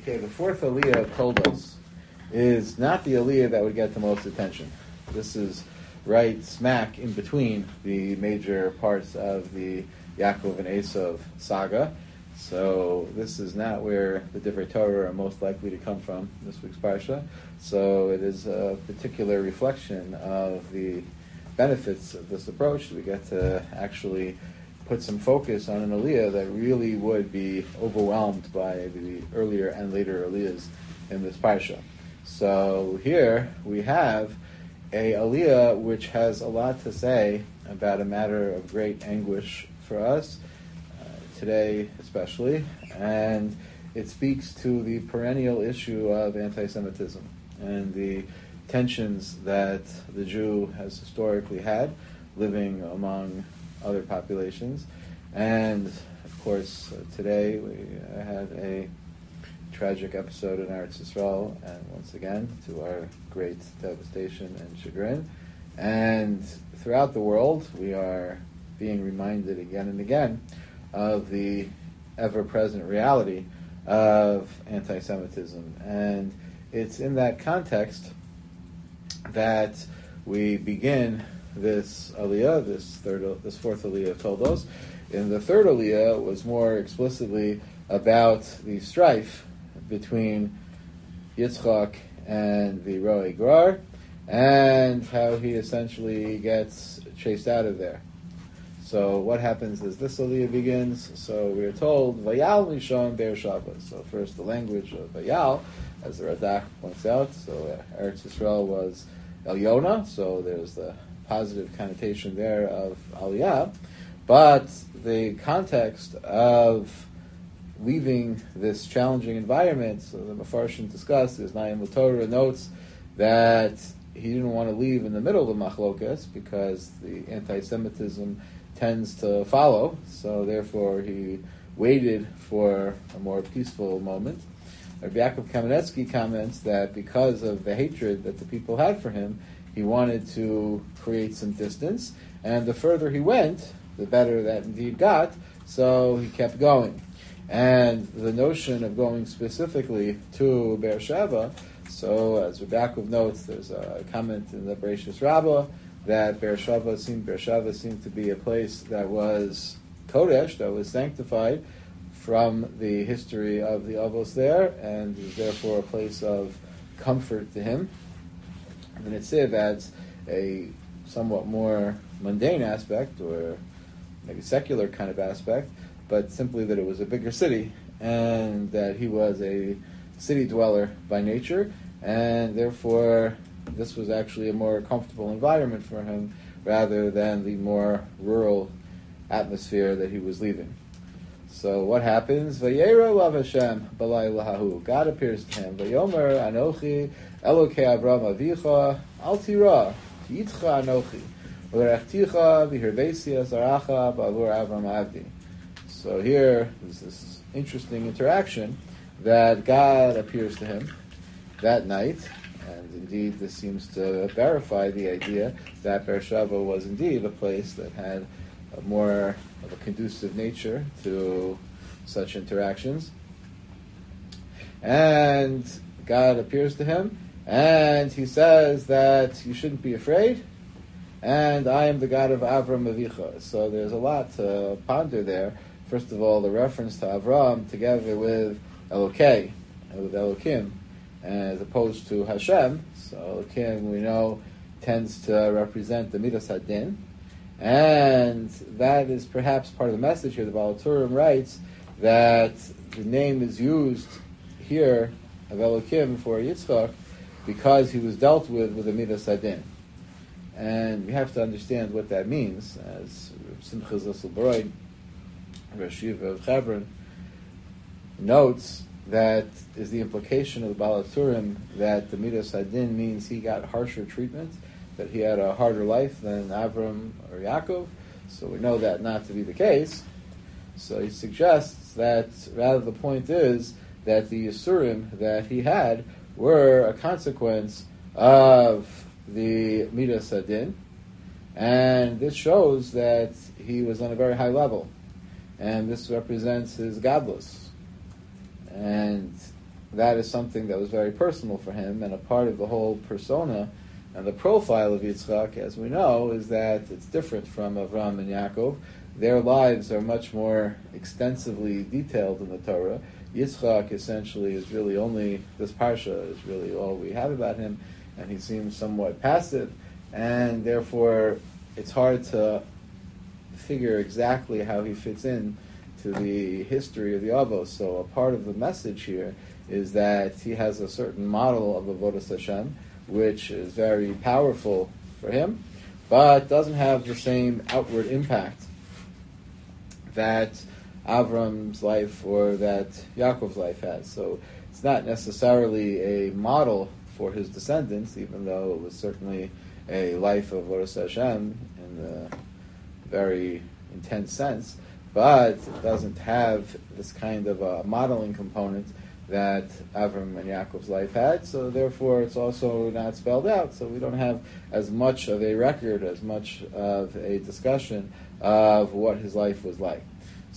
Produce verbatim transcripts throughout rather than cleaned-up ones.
Okay, the fourth aliyah of Toldos is not the aliyah that would get the most attention. This is right smack in between the major parts of the Yaakov and Esav saga. So this is not where the Divrei Torah are most likely to come from, this week's parsha. So it is a particular reflection of the benefits of this approach. We get to actually put some focus on an aliyah that really would be overwhelmed by the earlier and later aliyahs in this parsha. So here we have a aliyah which has a lot to say about a matter of great anguish for us, uh, today especially, and it speaks to the perennial issue of anti-Semitism and the tensions that the Jew has historically had living among other populations. And of course, uh, today we uh, had a tragic episode in Eretz Yisrael, and once again, to our great devastation and chagrin. And throughout the world, we are being reminded again and again of the ever-present reality of anti-Semitism. And it's in that context that we begin this aliyah, this third, this fourth aliyah of Toldos. And the third aliyah was more explicitly about the strife between Yitzchak and the Ro'ei Grar, and how he essentially gets chased out of there. So what happens as this aliyah begins? So we are told, Vayal Mishon Be'er-Shava. So first the language of Vayal, as the Radak points out. So uh, Eretz Yisrael was Elyona, so there's the positive connotation there of Aliyah. But the context of leaving this challenging environment, so the Mefarshim discussed, as Naim Torah notes that he didn't want to leave in the middle of the machlokas because the anti-Semitism tends to follow, so therefore he waited for a more peaceful moment. Rabbi Yaakov Kamenetsky comments that because of the hatred that the people had for him, he wanted to create some distance, and the further he went, the better that indeed got, so he kept going. And the notion of going specifically to Beersheba, so as Rabbi Yaakov notes, there's a comment in the Bereshis Rabbah that Beersheba seemed, Beersheba seemed to be a place that was Kodesh, that was sanctified from the history of the Avos there, and is therefore a place of comfort to him. And the Netziv adds a somewhat more mundane aspect, or maybe secular kind of aspect, but simply that it was a bigger city, and that he was a city dweller by nature, and therefore this was actually a more comfortable environment for him, rather than the more rural atmosphere that he was leaving. So what happens? Vayera lav Hashem b'layla hahu. God appears to him. Vayomer Anochi Elokei Avraham Avicha Al Tira Yitcha Anochi V'Rechticha V'Hirbesia Zaracha B'Avur Avram Avdi. So here is this interesting interaction that God appears to him that night, and indeed this seems to verify the idea that Beersheba was indeed a place that had a more of a conducive nature to such interactions. And God appears to him, and he says that you shouldn't be afraid, and I am the God of Avram Avicha. So there's a lot to ponder there. First of all, the reference to Avram together with Elokei, with Elokim, as opposed to Hashem. So Elokim, we know, tends to represent the Midas Hadin, and that is perhaps part of the message here. The Baal Turim writes that the name is used here of Elokim for Yitzchak because he was dealt with with the Midas Hadin. And we have to understand what that means, as Simcha Zosel Baroid, Rosh Yeshiva of Hebron, notes that is the implication of the Baal Turim that the Midas Hadin means he got harsher treatment, that he had a harder life than Avram or Yaakov. So we know that not to be the case. So he suggests that rather the point is that the Yisurim that he had were a consequence of the Midas Hadin, and this shows that he was on a very high level, and this represents his godless. And that is something that was very personal for him, and a part of the whole persona and the profile of Yitzchak, as we know, is that it's different from Avram and Yaakov. Their lives are much more extensively detailed in the Torah. Yitzchak essentially is really only, this parsha is really all we have about him, and he seems somewhat passive, and therefore it's hard to figure exactly how he fits in to the history of the Avos. So a part of the message here is that he has a certain model of Avodas Hashem, which is very powerful for him, but doesn't have the same outward impact that Avram's life or that Yaakov's life has. So it's not necessarily a model for his descendants, even though it was certainly a life of Avodas Hashem in a very intense sense, but it doesn't have this kind of a modeling component that Avram and Yaakov's life had, so therefore it's also not spelled out, so we don't have as much of a record, as much of a discussion of what his life was like.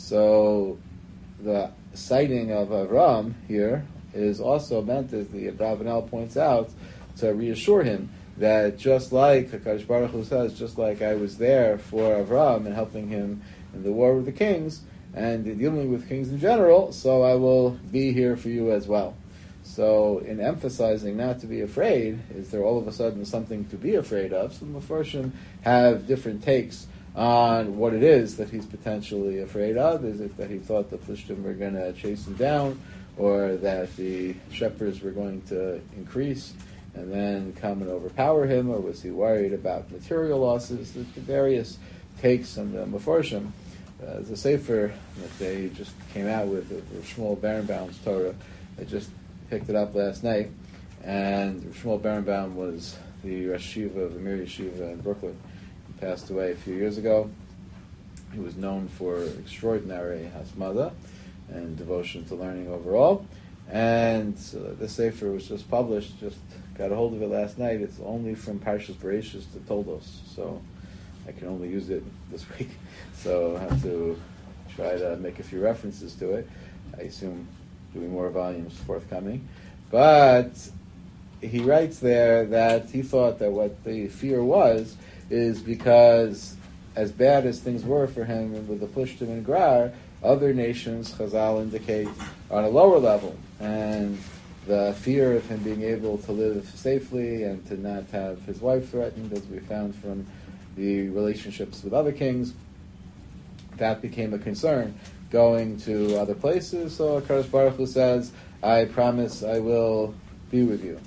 So the citing of Avram here is also meant, as the Abravanel points out, to reassure him that just like HaKadosh Baruch Hu says, just like I was there for Avram and helping him in the war with the kings, and in dealing with kings in general, so I will be here for you as well. So in emphasizing not to be afraid, is there all of a sudden something to be afraid of? So the Mefarshim have different takes on what it is that he's potentially afraid of. Is it that he thought the Plishtim were going to chase him down, or that the shepherds were going to increase and then come and overpower him, or was he worried about material losses? The various takes on the Mefarshim. Uh, there's a sefer that they just came out with, of Shmuel Berenbaum's Torah. I just picked it up last night, and Shmuel Berenbaum was the Rosh Yeshiva of the Mir Yeshiva in Brooklyn. He passed away a few years ago. He was known for extraordinary hasmada and devotion to learning overall. And uh, this sefer was just published, just got a hold of it last night. It's only from Parshas Bereishis to Toldos, so I can only use it this week. So I have to try to make a few references to it. I assume doing more volumes forthcoming. But he writes there that he thought that what the fear was is because as bad as things were for him with the Plishtim and Grar, other nations, Chazal indicate, are on a lower level. And the fear of him being able to live safely and to not have his wife threatened, as we found from the relationships with other kings, that became a concern going to other places. So HaKadosh Baruch Hu says, I promise I will be with you.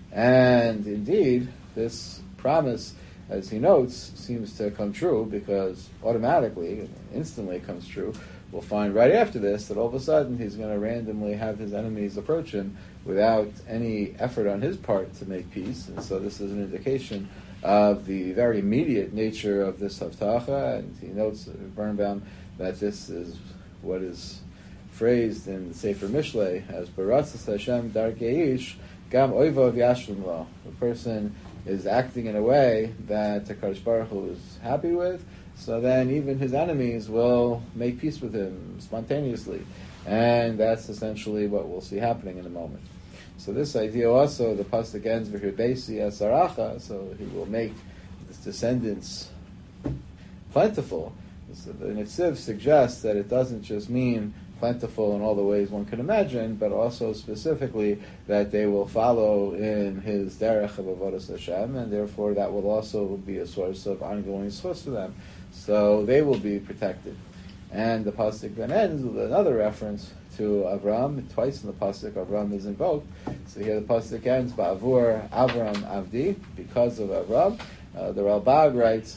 And indeed, this promise, as he notes, seems to come true, because automatically, instantly it comes true. We'll find right after this that all of a sudden he's going to randomly have his enemies approach him without any effort on his part to make peace. And so this is an indication of the very immediate nature of this Havtacha. And he notes, Birnbaum, that this is what is phrased in the Sefer Mishlei as Baratzas Hashem Darkei Ish Gam Oivov Yashlim Lo. The person is acting in a way that HaKadosh Baruch Hu is happy with, so then even his enemies will make peace with him spontaneously. And that's essentially what we'll see happening in a moment. So this idea also, the pasuk ends v'hirbesi asaracha, so he will make his descendants plentiful. So the Netziv suggests that it doesn't just mean plentiful in all the ways one can imagine, but also specifically that they will follow in his derech of avodas Hashem, and therefore that will also be a source of ongoing schus for them. So they will be protected. And the pasuk then ends with another reference to Avram. Twice in the pasuk, Avram is invoked. So here the pasuk ends, Ba'avur Avram Avdi, because of Avram. Uh, the Ralbag writes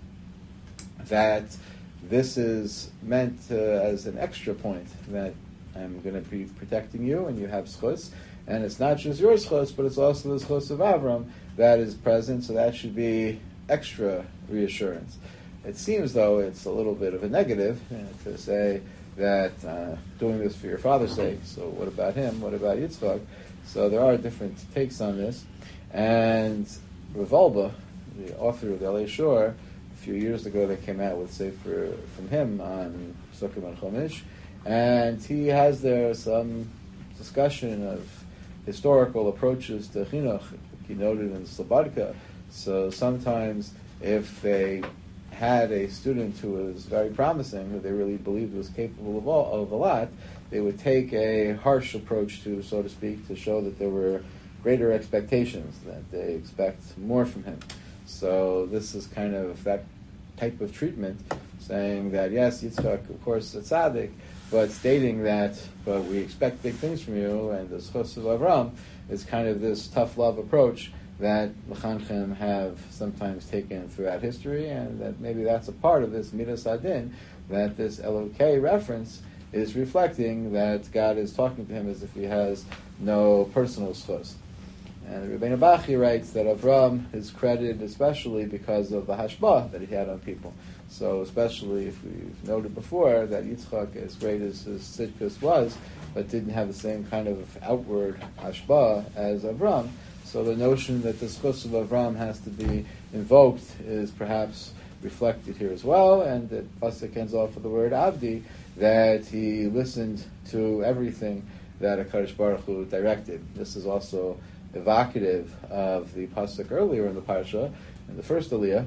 that this is meant uh, as an extra point, that I'm going to be protecting you and you have schus. And it's not just your schus, but it's also the schus of Avram that is present, so that should be extra reassurance. It seems, though, it's a little bit of a negative uh, to say that uh, doing this for your father's sake, so what about him? What about Yitzchak? So there are different takes on this. And Revolba, the author of the Alei Shor, a few years ago they came out with sefer from him on Sukkim and Chumash, and he has there some discussion of historical approaches to chinuch, he noted in Slobodka. So sometimes if they had a student who was very promising, who they really believed was capable of, all, of a lot, they would take a harsh approach to, so to speak, to show that there were greater expectations, that they expect more from him. So this is kind of that type of treatment, saying that yes, Yitzchak, of course, is a tzaddik, but stating that, but we expect big things from you, and the schos of Avram is kind of this tough love approach that Mechanchim have sometimes taken throughout history, and that maybe that's a part of this Midas Adin, that this Elokei reference is reflecting that God is talking to him as if he has no personal schos. And Rabbeinu Bachi writes that Avram is credited especially because of the hashbah that he had on people. So especially if we've noted before that Yitzchak, as great as his tzidkus was, but didn't have the same kind of outward hashbah as Avram, so the notion that the schus of Avram has to be invoked is perhaps reflected here as well, and that Pasuk ends off with the word Avdi, that he listened to everything that HaKadosh Baruch Hu directed. This is also evocative of the Pasuk earlier in the Parsha, in the first Aliyah,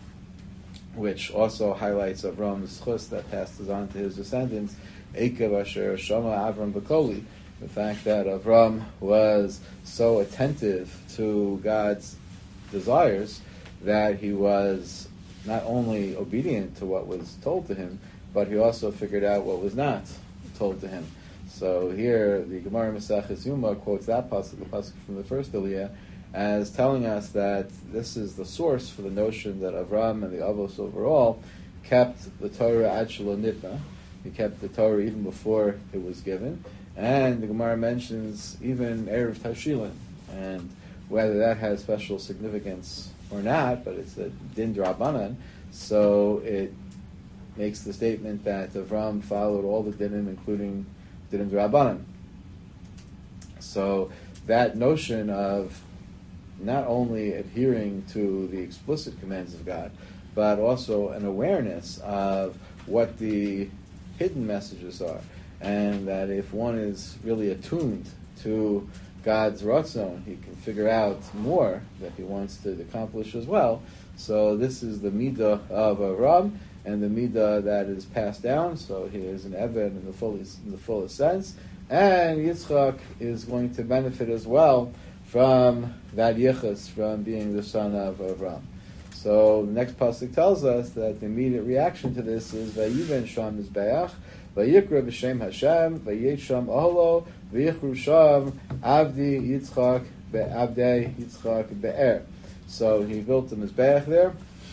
which also highlights Avram's schus that passes on to his descendants, Ekev Asher Shama Avram B'Koli, the fact that Avram was so attentive to God's desires that he was not only obedient to what was told to him, but he also figured out what was not told to him. So here, the Gemara Maseches Yuma quotes that pasuk, the pasuk from the first Aliyah, as telling us that this is the source for the notion that Avram and the Avos overall kept the Torah ad shelo nitna. He kept the Torah even before it was given. And the Gemara mentions even Erev Tashilin, and whether that has special significance or not, but it's a din d'Rabbanan, so it makes the statement that Avram followed all the dinim, including din d'Rabbanan. So that notion of not only adhering to the explicit commands of God, but also an awareness of what the hidden messages are, and that if one is really attuned to God's ratzon, he can figure out more that he wants to accomplish as well. So this is the midah of Avram, and the midah that is passed down. So he is an Eved in the fullest, in the fullest sense, and Yitzchak is going to benefit as well from that yichus, from being the son of Avram. So the next pasuk tells us that the immediate reaction to this is Vayiven Sham Mizbeach, Vayikra b'Shem Hashem, Vayet Sham Oholo, Vayichru Sham Avdi Yitzchak Be'Avdei Yitzchak Be'er. So he built the Mizbeach there,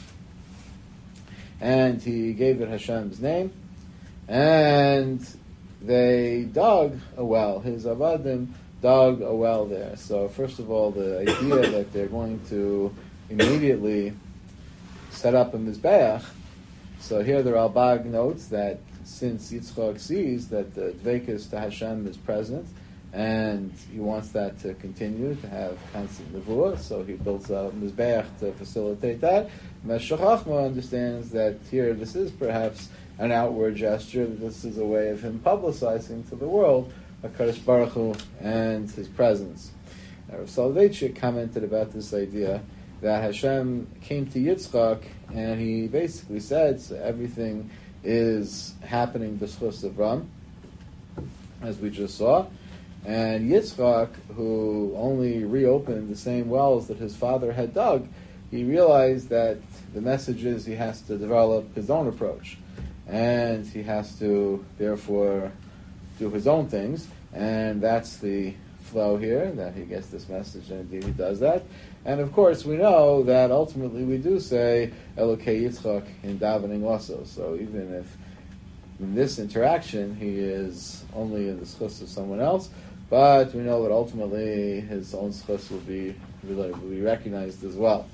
and he gave it Hashem's name, and they dug a well. His Avadim dug a well there. So first of all, the idea that they're going to immediately set up a Mizbeach. So here the Ralbag notes that since Yitzchak sees that the Dveikus to Hashem is present, and he wants that to continue, to have constant nevuah, so he builds a Mizbeach to facilitate that. Meshech Chochmah understands that here this is perhaps an outward gesture, that this is a way of him publicizing to the world HaKadosh Baruch Hu and his presence. Now, Rav Soloveitchik commented about this idea that Hashem came to Yitzchak and he basically said, so everything is happening b'schus Avram, as we just saw, and Yitzchak, who only reopened the same wells that his father had dug, he realized that the message is he has to develop his own approach, and he has to therefore do his own things, and that's the flow here, that he gets this message, and indeed he does that. And of course we know that ultimately we do say Elokei Yitzchak in davening also, so even if in this interaction he is only in the schus of someone else, but we know that ultimately his own schus will be, will be recognized as well.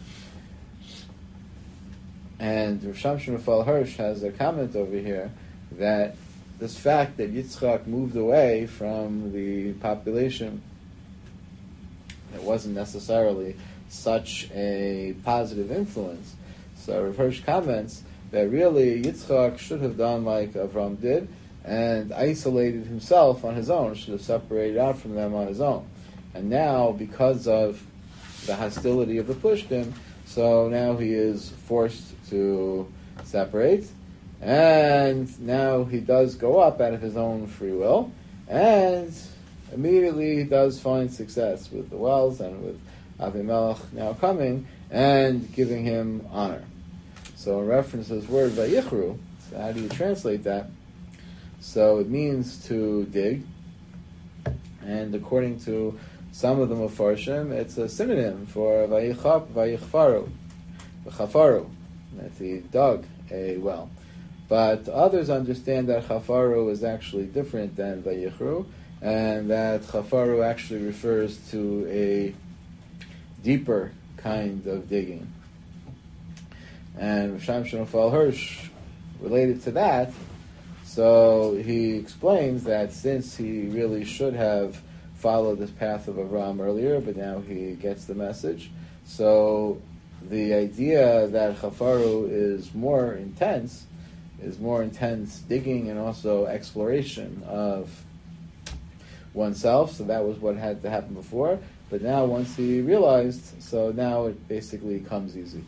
And Rav Shamshon Raphael Hirsch has a comment over here that this fact that Yitzchak moved away from the population, it wasn't necessarily such a positive influence. So Rav Hirsch comments that really Yitzchak should have done like Avram did, and isolated himself on his own, should have separated out from them on his own. And now, because of the hostility of the Plishtim, so now he is forced to separate, and now he does go up out of his own free will, and immediately he does find success with the wells and with Avimelech now coming and giving him honor. So in reference to this word Vayichru, so how do you translate that? So it means to dig, and according to some of the Mefarshim, it's a synonym for Vayichap, Vayichfaru, Vachafaru, that he dug a well. But others understand that Chafaru is actually different than Vayichru, and that Chafaru actually refers to a deeper kind of digging. And Sham Shenofal Hirsch related to that, so he explains that since he really should have followed this path of Avram earlier, but now he gets the message, so the idea that Chafaru is more intense, is more intense digging and also exploration of oneself, so that was what had to happen before, but now once he realized, so now it basically comes easy.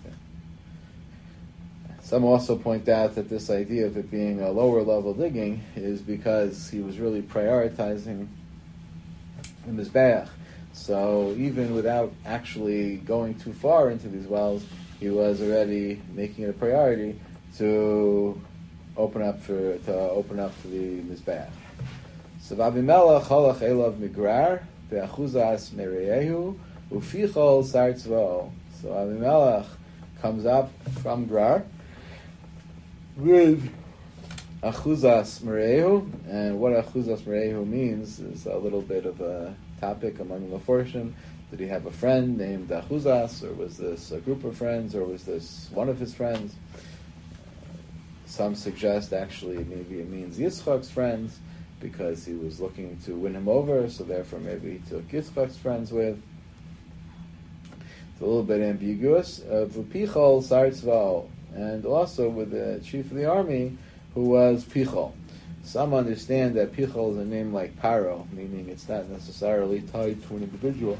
Some also point out that this idea of it being a lower level digging is because he was really prioritizing the Mizbeach. So even without actually going too far into these wells, he was already making it a priority to open up for to open up for the Mizbeach. So Avimelech halach elav migrar ve'achuzas mereyehu ufichol sar tzva'o. So Avimelech comes up from Grar with Achuzas Merehu, and what Achuzas Merehu means is a little bit of a topic among the Mefarshim. Did he have a friend named Achuzas, or was this a group of friends, or was this one of his friends? Some suggest actually maybe it means Yitzchak's friends, because he was looking to win him over, so therefore maybe he took Yitzchak's friends with. It's a little bit ambiguous. V'pichol sar tzva'o, and also with the chief of the army, who was Pichol. Some understand that Pichol is a name like Paro, meaning it's not necessarily tied to an individual,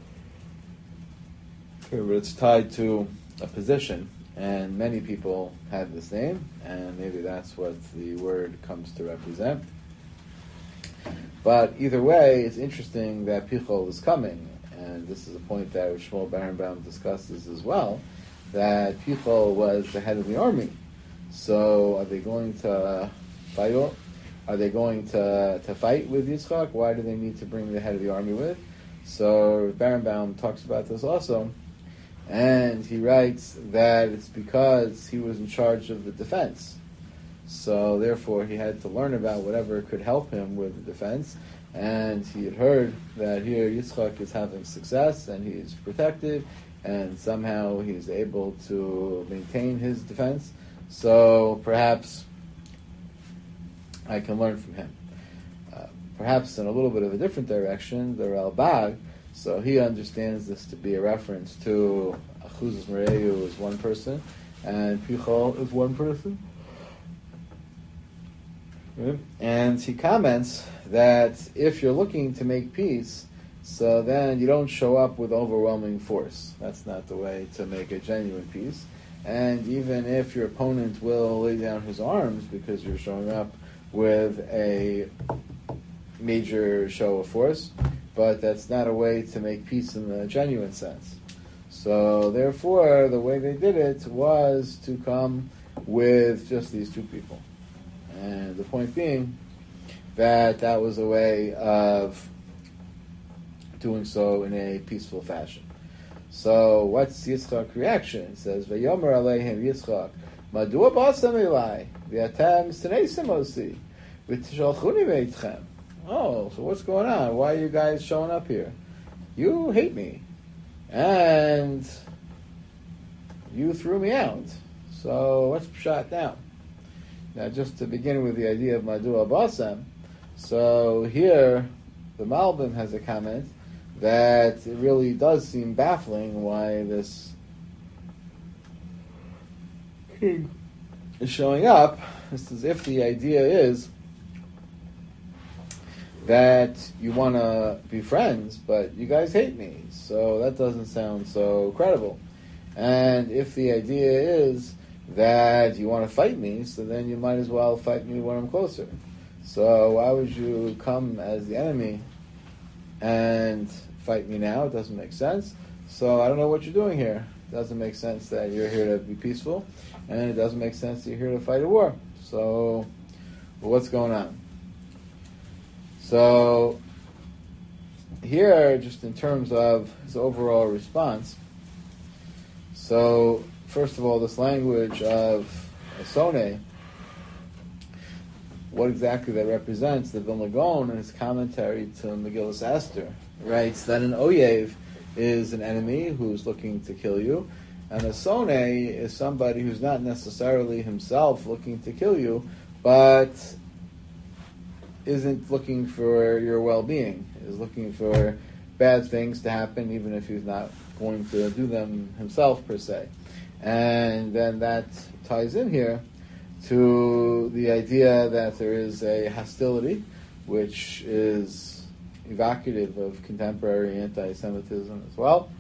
but it's tied to a position, and many people have this name, and maybe that's what the word comes to represent. But either way, it's interesting that Pichol is coming, and this is a point that Shmuel Berenbaum discusses as well, that Pichol was the head of the army. So are they going to fight? Are they going to, to fight with Yitzchak? Why do they need to bring the head of the army with? So Berenbaum talks about this also, and he writes that it's because he was in charge of the defense. So therefore he had to learn about whatever could help him with the defense, and he had heard that here Yitzchak is having success and he is protected, and somehow he's able to maintain his defense. So perhaps I can learn from him. Uh, perhaps in a little bit of a different direction, the Ralbag, so he understands this to be a reference to Achuzas Mereyu is one person, and Pichol is one person. And he comments that if you're looking to make peace, so then you don't show up with overwhelming force. That's not the way to make a genuine peace. And even if your opponent will lay down his arms because you're showing up with a major show of force, but that's not a way to make peace in the genuine sense. So therefore, the way they did it was to come with just these two people. And the point being that that was a way of doing so in a peaceful fashion. So what's Yitzchak's reaction? It says, Vayomer Aleihim Yitzchak, Madua Basam Elai, V'atem Sneisim Osi, V'tishalchuni Veitchem. Oh, so what's going on? Why are you guys showing up here? You hate me. And you threw me out. So what's Pshat now? Now, just to begin with the idea of Madua Basam, so here the Malbim has a comment that it really does seem baffling why this king is showing up. It's as if the idea is, that you want to be friends, but you guys hate me, so that doesn't sound so credible. And if the idea is that you want to fight me, so then you might as well fight me when I'm closer. So why would you come as the enemy and fight me now? It doesn't make sense. So I don't know what you're doing here. It doesn't make sense that you're here to be peaceful, and it doesn't make sense that you're here to fight a war. So well, what's going on? So here, just in terms of his overall response, so first of all, this language of Asone, what exactly that represents, the Vilna Gaon in his commentary to Megillas Esther writes that an Oyev is an enemy who's looking to kill you, and a Sone is somebody who's not necessarily himself looking to kill you, but isn't looking for your well-being, is looking for bad things to happen, even if he's not going to do them himself per se. And then that ties in here to the idea that there is a hostility, which is evocative of contemporary anti-Semitism as well.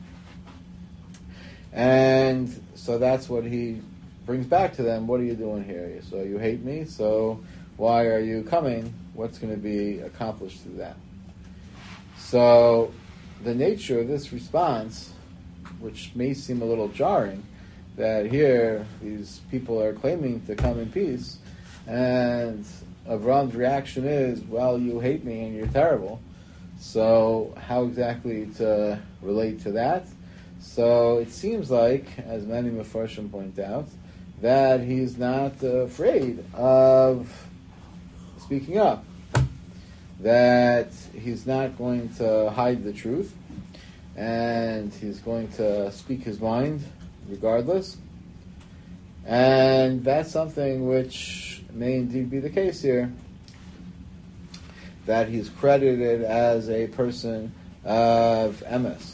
And so that's what he brings back to them. What are you doing here? So you hate me, so why are you coming? What's going to be accomplished through that? So the nature of this response, which may seem a little jarring, that here these people are claiming to come in peace, and Avram's reaction is, well, you hate me and you're terrible. So how exactly to relate to that? So it seems like, as many Mefarshim point out, that he's not uh, afraid of speaking up, that he's not going to hide the truth, and he's going to speak his mind regardless. And that's something which may indeed be the case here, that he's credited as a person of emes.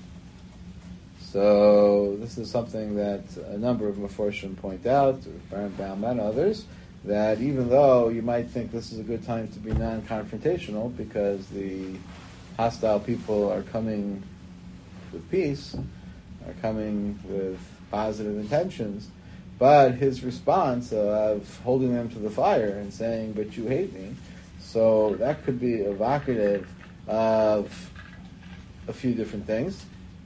So this is something that a number of Mefarshim point out, Baum and others, that even though you might think this is a good time to be non-confrontational because the hostile people are coming with peace, are coming with positive intentions, but his response of holding them to the fire and saying, but you hate me, so that could be evocative of a few different things.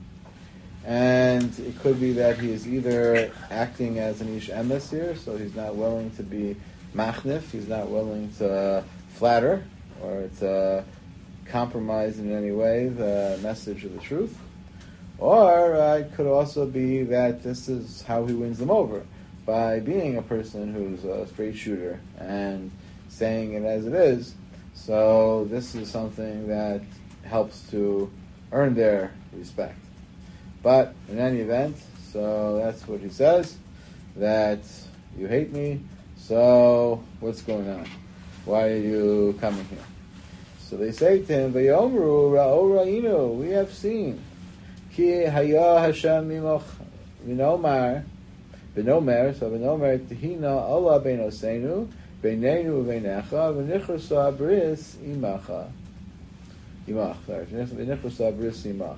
And it could be that he is either acting as an ish emes here, so he's not willing to be machnif, he's not willing to flatter or to compromise in any way the message of the truth. Or uh, it could also be that this is how he wins them over, by being a person who's a straight shooter and saying it as it is. So this is something that helps to earn their respect. But in any event, so that's what he says, that you hate me, so what's going on? Why are you coming here? So they say to him, V'yomru ra'o ra'inu, we have seen, Ki haya Hashem mimoch v'nomar, v'nomer, so v'nomer tehina Allah beinosenu, beinenu v'einecha, v'nichrusa bris imacha. Imach, sorry, v'nichrusa bris imach.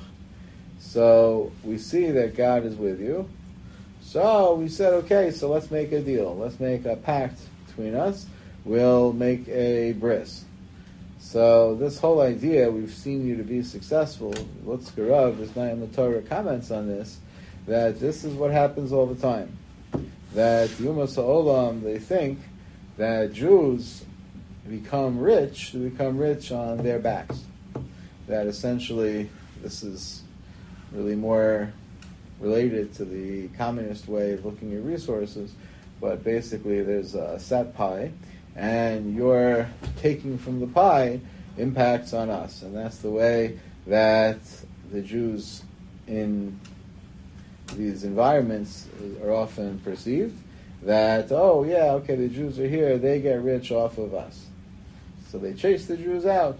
So we see that God is with you. So we said, okay, so let's make a deal. Let's make a pact between us. We'll make a bris. So this whole idea, we've seen you to be successful. Lutzkarav, Ismail Torah comments on this, that this is what happens all the time. That Yumas Ha'olam, they think that Jews become rich, to become rich on their backs. That essentially, this is really more related to the communist way of looking at resources, but basically there's a set pie, and your taking from the pie impacts on us, and that's the way that the Jews in these environments are often perceived, that, oh yeah, okay, the Jews are here, they get rich off of us. So they chase the Jews out.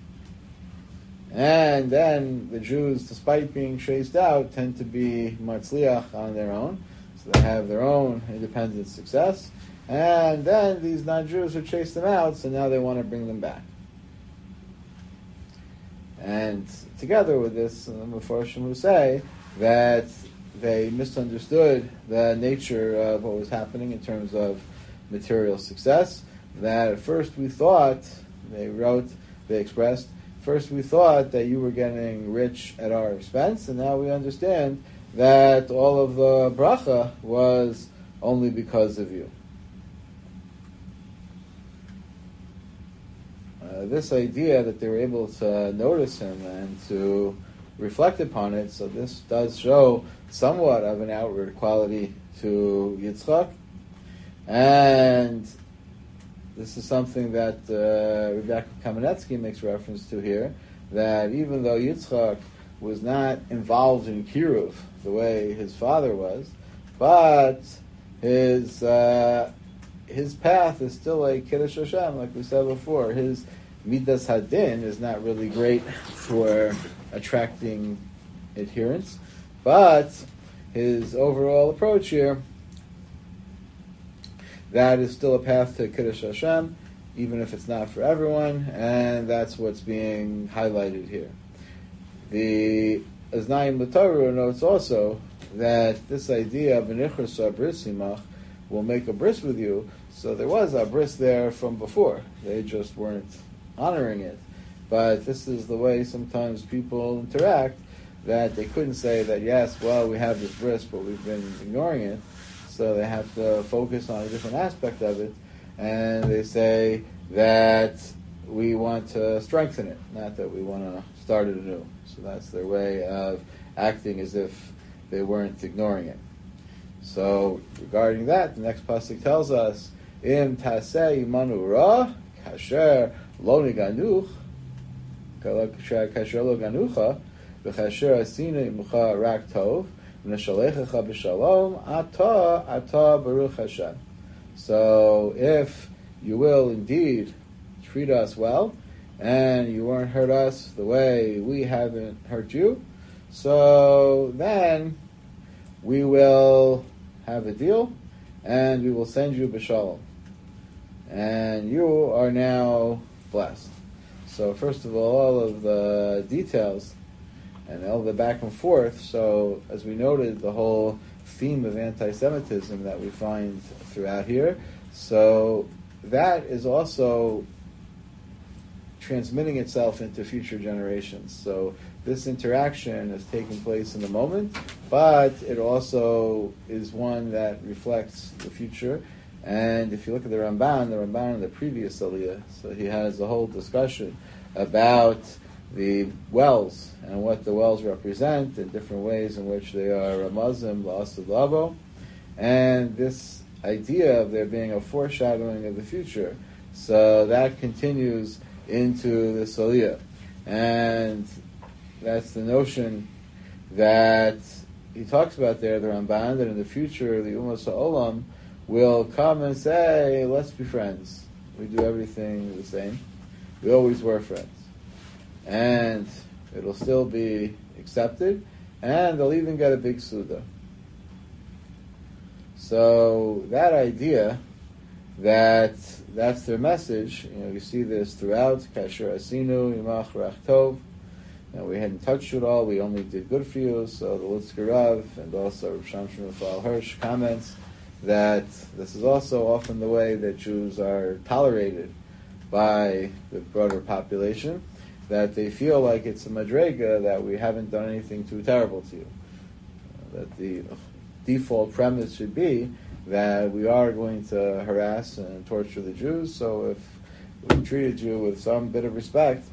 And then the Jews, despite being chased out, tend to be matzliach on their own. So they have their own independent success. And then these non-Jews who chase them out, so now they want to bring them back. And together with this, the Mefarshim will say that they misunderstood the nature of what was happening in terms of material success. That at first we thought, they wrote, they expressed, first we thought that you were getting rich at our expense, and now we understand that all of the bracha was only because of you. Uh, this idea that they were able to notice him and to reflect upon it, so this does show somewhat of an outward quality to Yitzchak. And this is something that uh, Rebbe Kamenetsky makes reference to here, that even though Yitzchak was not involved in Kiruv the way his father was, but his uh, his path is still a Kiddush Hashem, like we said before. His Midas Hadin is not really great for attracting adherents, but his overall approach here, that is still a path to Kiddush Hashem, even if it's not for everyone, and that's what's being highlighted here. The Aznayim L'Torah notes also that this idea of an Ichras Bris Simach will make a bris with you, so there was a bris there from before. They just weren't honoring it. But this is the way sometimes people interact, that they couldn't say that, yes, well, we have this bris, but we've been ignoring it, so they have to focus on a different aspect of it, and they say that we want to strengthen it, not that we want to start it anew. So that's their way of acting as if they weren't ignoring it. So regarding that, the next pasuk tells us, Im taseh imanu ra, kasher lo niganuch, kasher lo ganucha, v'kasher asina imucha rak tov, v'neshalechecha b'shalom, ata, ata baruch Hashem. So if you will indeed treat us well, and you won't hurt us the way we haven't hurt you, so then we will have a deal, and we will send you b'shalom. And you are now blessed. So first of all, all of the details and all the back and forth, so as we noted, the whole theme of anti-Semitism that we find throughout here, so that is also transmitting itself into future generations. So this interaction is taking place in the moment, but it also is one that reflects the future. And if you look at the Ramban, the Ramban in the previous Aliyah, so he has a whole discussion about the wells and what the wells represent and different ways in which they are a Muslim, la'asad lavo, and this idea of there being a foreshadowing of the future. So that continues into the Aliyah. And that's the notion that he talks about there, the Ramban, that in the future the Ummah Ha'olam will come and say, let's be friends. We do everything the same. We always were friends. And it'll still be accepted, and they'll even get a big Suda. So that idea that that's their message, you know, you see this throughout, Kasher Asinu, Yimach Rach Tov, and we hadn't touched it all, we only did good for you. So the Litzker Rav and also Rav Shamshon Raphael Hirsch comments that this is also often the way that Jews are tolerated by the broader population, that they feel like it's a madrega, that we haven't done anything too terrible to you. Uh, that the default premise should be that we are going to harass and torture the Jews, so if we treated you with some bit of respect,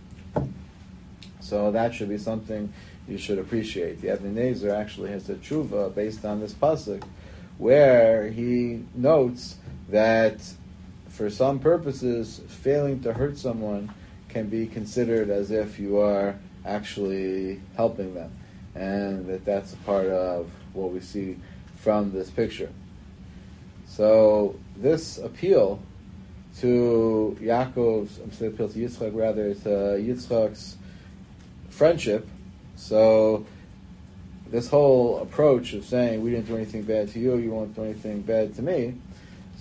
so that should be something you should appreciate. The Ibn Nezer actually has a tshuva based on this pasuk, where he notes that for some purposes, failing to hurt someone can be considered as if you are actually helping them, and that that's a part of what we see from this picture. So this appeal to Yaakov's, I'm saying appeal to Yitzchak rather, to Yitzchak's friendship, so this whole approach of saying we didn't do anything bad to you, you won't do anything bad to me,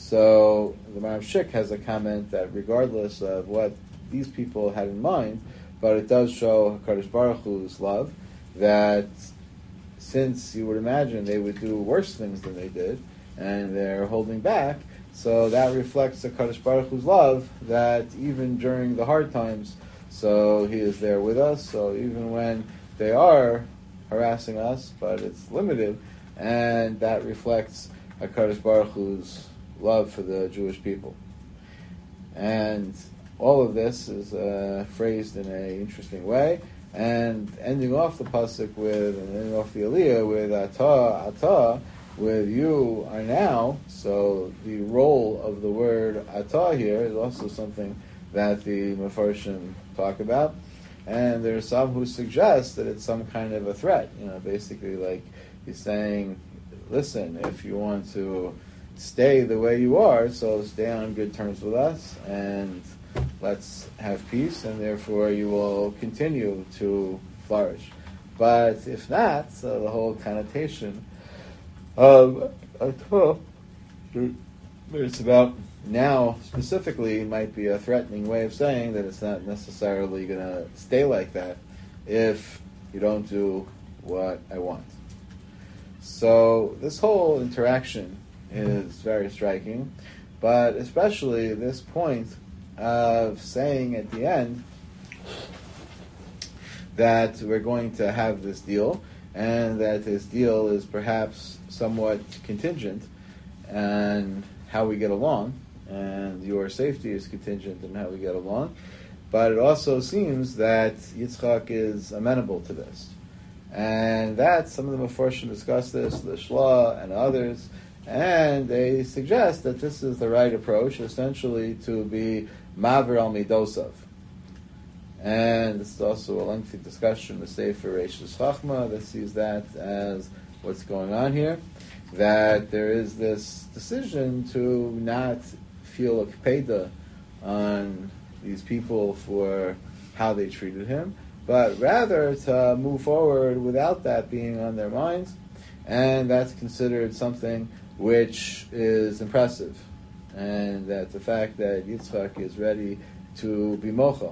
so the Maram Shik has a comment that regardless of what these people had in mind, but it does show HaKadosh Baruch Hu's love, that since you would imagine they would do worse things than they did, and they're holding back, so that reflects HaKadosh Baruch Hu's love, that even during the hard times, so He is there with us, so even when they are harassing us, but it's limited, and that reflects HaKadosh Baruch Hu's love for the Jewish people. And all of this is uh, phrased in an interesting way, and ending off the pasuk with, and ending off the aliyah with Atah, Atah, with you are now. So the role of the word Atah here is also something that the Mefarshim talk about, and there's some who suggest that it's some kind of a threat. You know, basically like he's saying, listen, if you want to stay the way you are, so stay on good terms with us, and let's have peace, and therefore you will continue to flourish. But if not, so the whole connotation of Atah, it's about now specifically, might be a threatening way of saying that it's not necessarily going to stay like that if you don't do what I want. So this whole interaction is very striking, but especially this point of saying at the end that we're going to have this deal, and that this deal is perhaps somewhat contingent on how we get along, and your safety is contingent on how we get along. But it also seems that Yitzchak is amenable to this. And that, some of the Mefarshim discuss this, the Shla and others, and they suggest that this is the right approach, essentially to be Maver al Midosav. And this is also a lengthy discussion, the Sefer Reishis Chachma, that sees that as what's going on here, that there is this decision to not feel a kpeda on these people for how they treated him, but rather to move forward without that being on their minds, and that's considered something which is impressive, and that the fact that Yitzchak is ready to be mochel.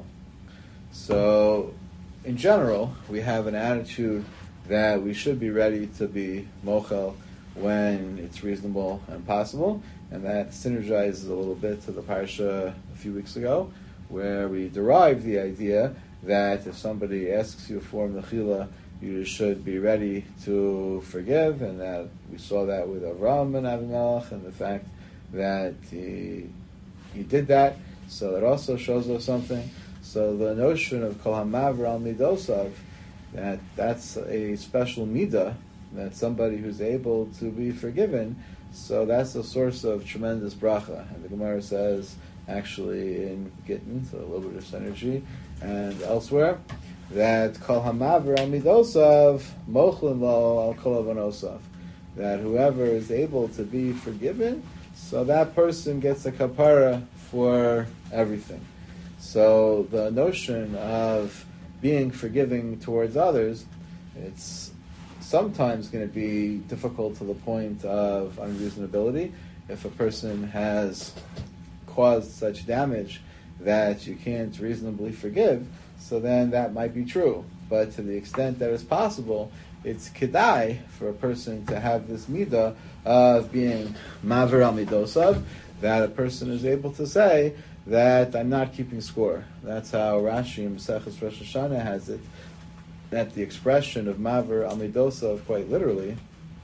So, in general, we have an attitude that we should be ready to be mochel when it's reasonable and possible, and that synergizes a little bit to the parsha a few weeks ago, where we derived the idea that if somebody asks you for mechila, you should be ready to forgive, and that we saw that with Avram and Avimelech, and the fact that he he did that. So that also shows us something. So the notion of kol hamaver al midosav, that that's a special midah, that somebody who's able to be forgiven, so that's a source of tremendous bracha. And the Gemara says, actually in Gittin, so a little bit of synergy, and elsewhere, that kol hamaver al midosav mochlin lo al kol avonosav, that whoever is able to be forgiven, so that person gets a kapara for everything. So the notion of being forgiving towards others, it's sometimes going to be difficult to the point of unreasonability. If a person has caused such damage that you can't reasonably forgive, so then that might be true. But to the extent that it's possible, it's kedai for a person to have this midah of being maver al midosav, that a person is able to say that I'm not keeping score. That's how Rashi in Maseches Rosh Hashanah has it, that the expression of maver al midosav, quite literally,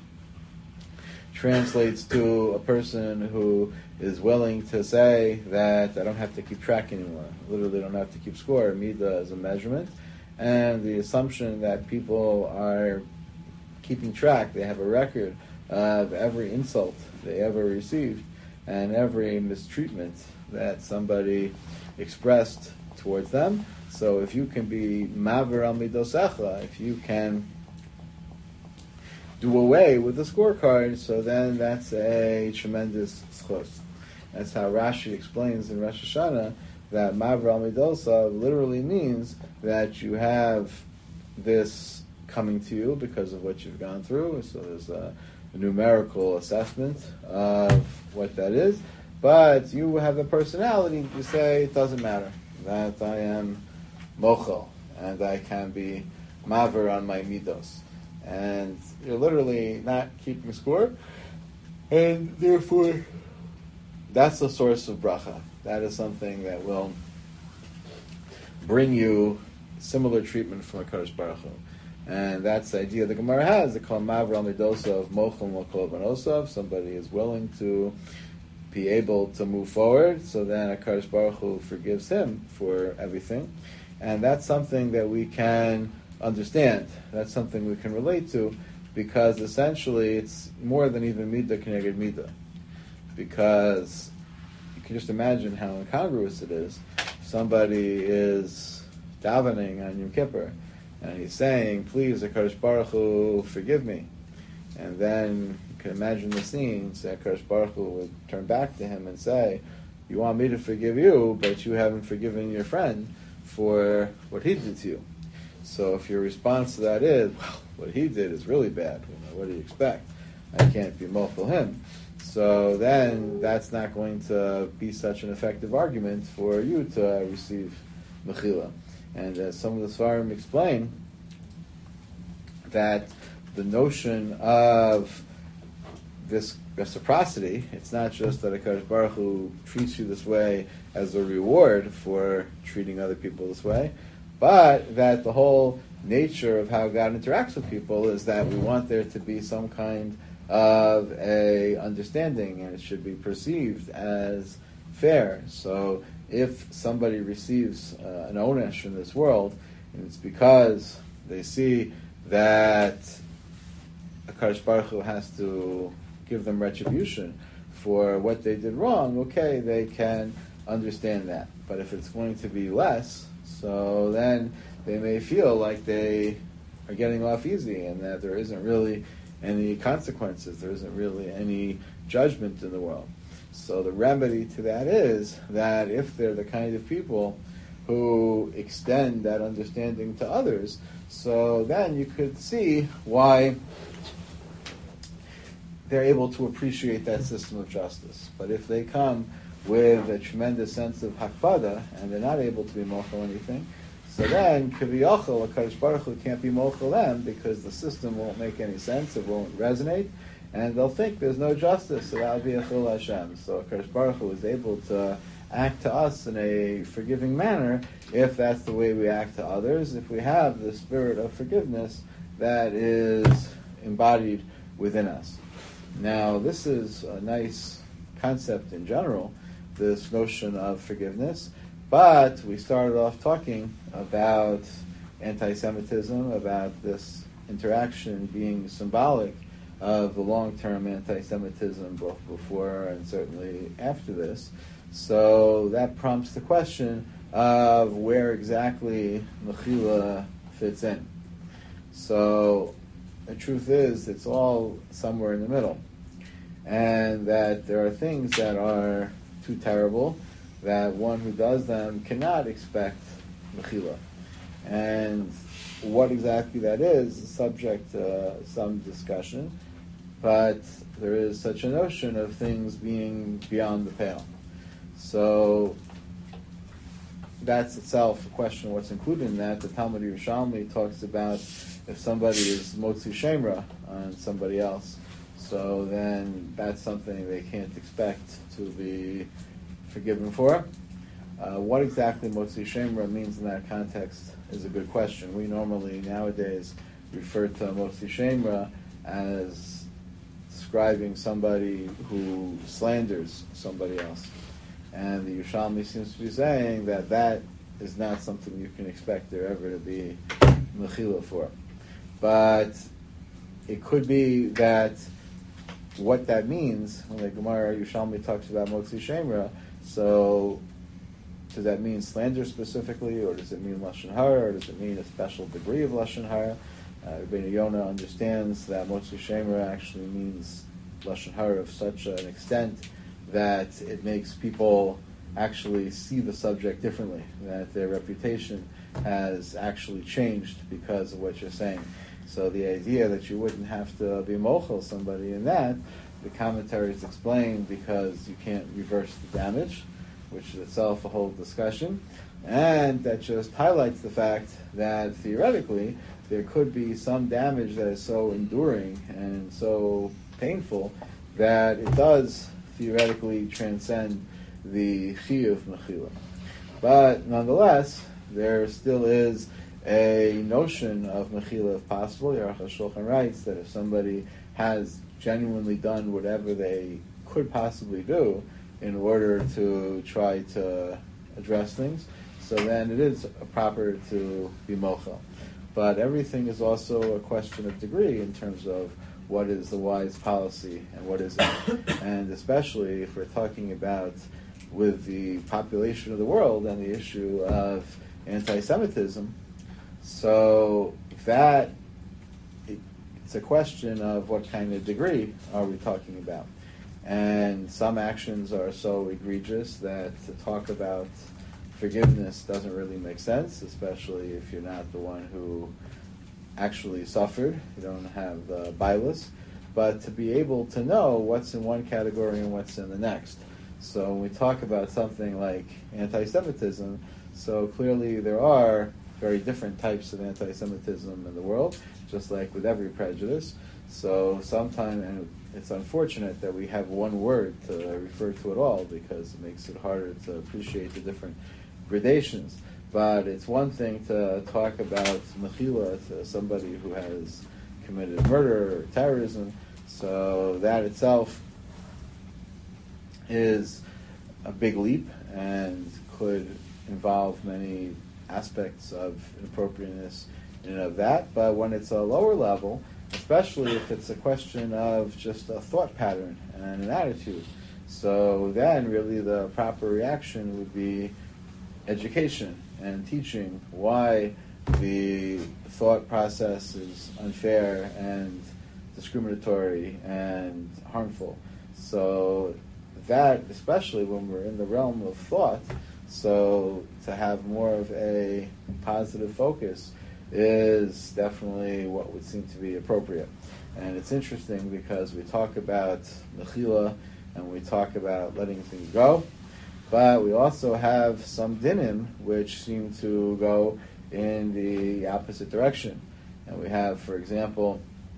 translates to a person who is willing to say that I don't have to keep track anymore. Literally don't have to keep score. Midah is a measurement. And the assumption that people are keeping track, they have a record of every insult they ever received and every mistreatment that somebody expressed towards them. So if you can be maver al midosecha, if you can do away with the scorecard, so then that's a tremendous schos. That's how Rashi explains in Rosh Hashanah that maver al midosav literally means that you have this coming to you because of what you've gone through. So there's a, a numerical assessment of what that is. But you have the personality to say it doesn't matter, that I am mochel, and I can be maver on my midos. And you're literally not keeping score, and therefore that's the source of bracha. That is something that will bring you similar treatment from HaKadosh Baruch Hu. And that's the idea the Gemara has. They call maver al midosav of mochel mokol banosav. Somebody is willing to be able to move forward, so then HaKadosh Baruch Hu forgives him for everything. And that's something that we can understand. That's something we can relate to, because essentially it's more than even midah keneged midah. Because you can just imagine how incongruous it is. Somebody is davening on Yom Kippur, and he's saying, please, HaKadosh Baruch Hu, forgive me. And then you can imagine the scene, so HaKadosh Baruch Hu would turn back to him and say, you want me to forgive you, but you haven't forgiven your friend for what he did to you. So if your response to that is, well, what he did is really bad, you know, what do you expect? I can't be mochel him. So then that's not going to be such an effective argument for you to receive mechila. And as some of the Svarim explain, that the notion of this reciprocity, it's not just that HaKadosh Baruch Hu treats you this way as a reward for treating other people this way, but that the whole nature of how God interacts with people is that we want there to be some kind of a understanding, and it should be perceived as fair. So if somebody receives uh, an onesh in this world, and it's because they see that HaKadosh Baruch Hu has to give them retribution for what they did wrong, okay, they can understand that. But if it's going to be less, so then they may feel like they are getting off easy and that there isn't really any consequences, there isn't really any judgment in the world. So the remedy to that is that if they're the kind of people who extend that understanding to others, so then you could see why they're able to appreciate that system of justice. But if they come with a tremendous sense of hakpada, and they're not able to be mochel anything, so then kiviyachol, HaKadosh Baruch Hu can't be mochel them, because the system won't make any sense, it won't resonate, and they'll think there's no justice, so that'll be a chil Hashem. So HaKadosh Baruch Hu is able to act to us in a forgiving manner if that's the way we act to others, if we have the spirit of forgiveness that is embodied within us. Now, this is a nice concept in general, this notion of forgiveness, but we started off talking about anti-Semitism, about this interaction being symbolic of the long-term anti-Semitism both before and certainly after this. So that prompts the question of where exactly Mechila fits in. So the truth is, it's all somewhere in the middle. And that there are things that are too terrible that one who does them cannot expect Mechila. And what exactly that is is subject to some discussion, but there is such a notion of things being beyond the pale. So that's itself a question of what's included in that. The Talmud Yerushalmi talks about if somebody is motzi shemra on somebody else, so then that's something they can't expect to be forgiven for. Uh, what exactly motzi shemra means in that context is a good question. We normally nowadays refer to motzi shemra as describing somebody who slanders somebody else. And the Yerushalmi seems to be saying that that is not something you can expect there ever to be mechila for. But it could be that what that means, when the Gemara Yerushalmi talks about motzi shemra, so does that mean slander specifically, or does it mean lashon hara, or does it mean a special degree of lashon hara? Uh, Rabbeinu Yonah understands that motzi shemra actually means lashon hara of such an extent that it makes people actually see the subject differently, that their reputation has actually changed because of what you're saying. So the idea that you wouldn't have to be mochel somebody in that, the commentaries explain because you can't reverse the damage, which is itself a whole discussion. And that just highlights the fact that theoretically there could be some damage that is so enduring and so painful that it does theoretically transcend the chiyuv mechila. But nonetheless, there still is a notion of mechila if possible. Aruch HaShulchan writes that if somebody has genuinely done whatever they could possibly do in order to try to address things, so then it is proper to be mochel. But everything is also a question of degree in terms of what is the wise policy and what isn't. And especially if we're talking about with the population of the world and the issue of anti-Semitism, so that it's a question of what kind of degree are we talking about. And some actions are so egregious that to talk about forgiveness doesn't really make sense, especially if you're not the one who actually suffered. You don't have the bilus. But to be able to know what's in one category and what's in the next. So when we talk about something like anti-Semitism, so clearly there are very different types of anti-Semitism in the world, just like with every prejudice. So sometimes, and it's unfortunate that we have one word to refer to it all because it makes it harder to appreciate the different gradations. But it's one thing to talk about mechila to somebody who has committed murder or terrorism. So that itself is a big leap and could involve many aspects of inappropriateness in and of that. But when it's a lower level, especially if it's a question of just a thought pattern and an attitude, so then really the proper reaction would be education and teaching why the thought process is unfair and discriminatory and harmful. So that, especially when we're in the realm of thought, so to have more of a positive focus is definitely what would seem to be appropriate. And it's interesting because we talk about mechila and we talk about letting things go, but we also have some dinim which seem to go in the opposite direction. And we have, for example,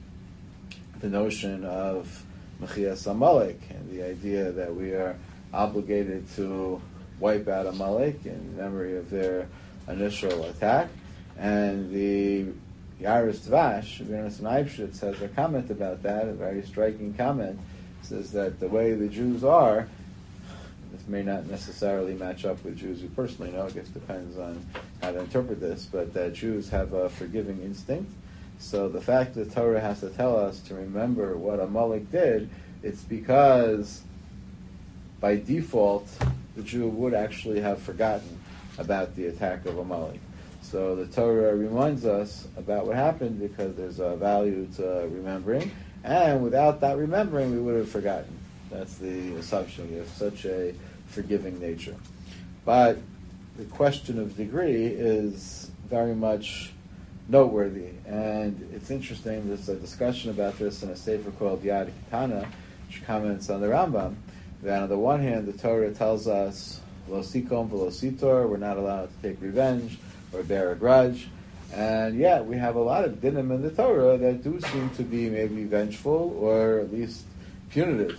the notion of mechias Amalek and the idea that we are obligated to wipe out Amalek in memory of their initial attack. And the Yaris Dvash, Vinas Maibshitz, has a comment about that, a very striking comment. It says that the way the Jews are, this may not necessarily match up with Jews who personally know, I guess it depends on how to interpret this, but that Jews have a forgiving instinct. So the fact that the Torah has to tell us to remember what Amalek did, it's because by default the Jew would actually have forgotten about the attack of Amalek. So the Torah reminds us about what happened because there's a value to remembering, and without that remembering we would have forgotten. That's the assumption. We have such a forgiving nature. But the question of degree is very much noteworthy, and it's interesting. There's a discussion about this in a sefer called Yad Kitana, which comments on the Rambam, that on the one hand the Torah tells us lo sikom v'lo sitor, we're not allowed to take revenge or bear a grudge, and yet we have a lot of dinim in the Torah that do seem to be maybe vengeful or at least punitive,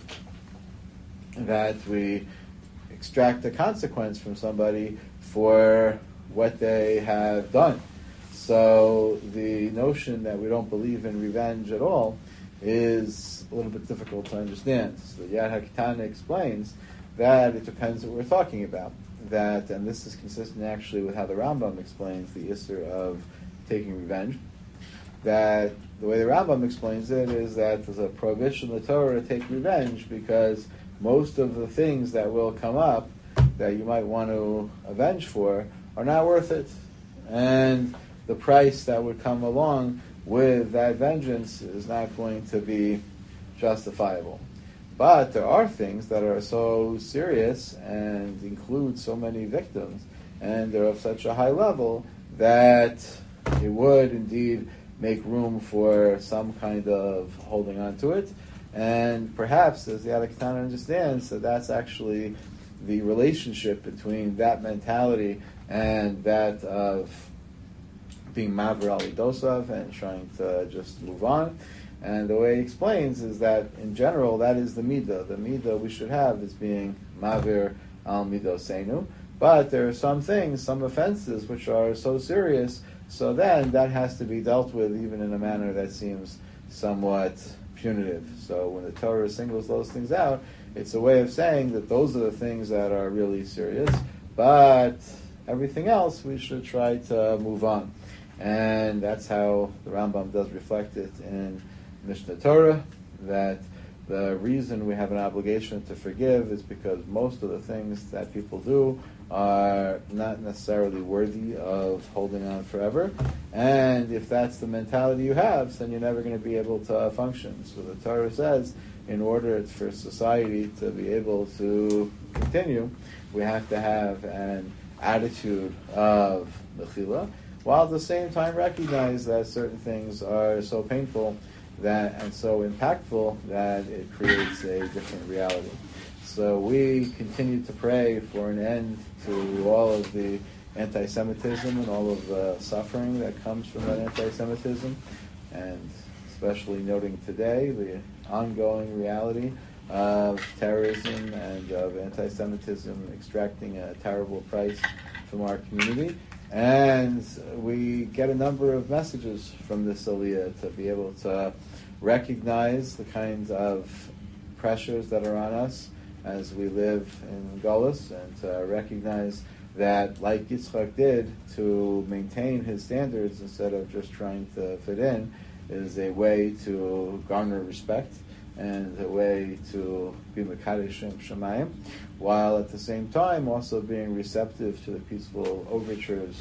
that we extract a consequence from somebody for what they have done. So the notion that we don't believe in revenge at all is a little bit difficult to understand. So the Yad HaKetana explains that it depends what we're talking about. That, and this is consistent actually with how the Rambam explains the issur of taking revenge, that the way the Rambam explains it is that there's a prohibition in the Torah to take revenge because most of the things that will come up that you might want to avenge for are not worth it. And the price that would come along with that vengeance is not going to be justifiable. But there are things that are so serious and include so many victims, and they're of such a high level that it would indeed make room for some kind of holding on to it. And perhaps, as the Yad HaKetana understands, that that's actually the relationship between that mentality and that of being Maver Ali Dosav and trying to just move on. And the way he explains is that in general that is the midah. The midah we should have is being Maver Al Midosenu. But there are some things, some offenses which are so serious, so then that has to be dealt with even in a manner that seems somewhat punitive. So when the Torah singles those things out, it's a way of saying that those are the things that are really serious, but everything else we should try to move on. And that's how the Rambam does reflect it in Mishnah Torah, that the reason we have an obligation to forgive is because most of the things that people do are not necessarily worthy of holding on forever. And if that's the mentality you have, then you're never going to be able to function. So the Torah says, in order for society to be able to continue, we have to have an attitude of mechila, while at the same time recognize that certain things are so painful that and so impactful that it creates a different reality. So we continue to pray for an end to all of the anti-Semitism and all of the suffering that comes from that anti-Semitism, and especially noting today the ongoing reality of terrorism and of anti-Semitism extracting a terrible price from our community. And we get a number of messages from this aliyah to be able to recognize the kinds of pressures that are on us as we live in Golus, and to recognize that, like Yitzchak did, to maintain his standards instead of just trying to fit in is a way to garner respect and a way to be Mekadesh Shemayim, while at the same time also being receptive to the peaceful overtures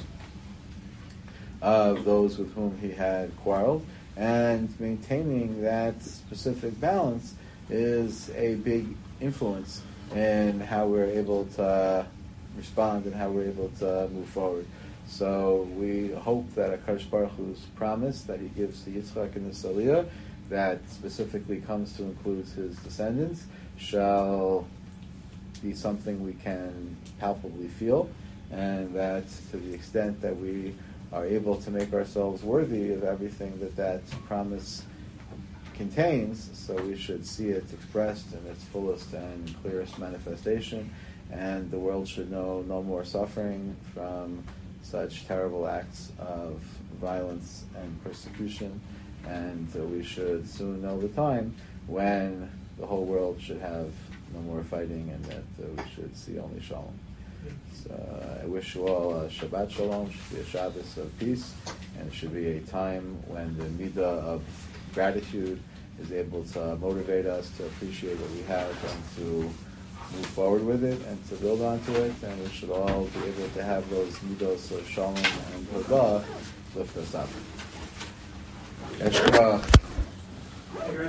of those with whom he had quarreled. And maintaining that specific balance is a big influence in how we're able to respond and how we're able to move forward. So we hope that HaKadosh Baruch Hu's promise that he gives to Yitzchak in the Aliyah, that specifically comes to include his descendants, shall be something we can palpably feel, and that to the extent that we are able to make ourselves worthy of everything that that promise contains, so we should see it expressed in its fullest and clearest manifestation, and the world should know no more suffering from such terrible acts of violence and persecution, and uh, we should soon know the time when the whole world should have no more fighting, and that uh, we should see only shalom. So uh, I wish you all a Shabbat Shalom. It should be a Shabbos of peace, and it should be a time when the midah of gratitude is able to motivate us to appreciate what we have and to move forward with it and to build onto it. And we should all be able to have those midos of shalom and hodah lift us up. Eshkach.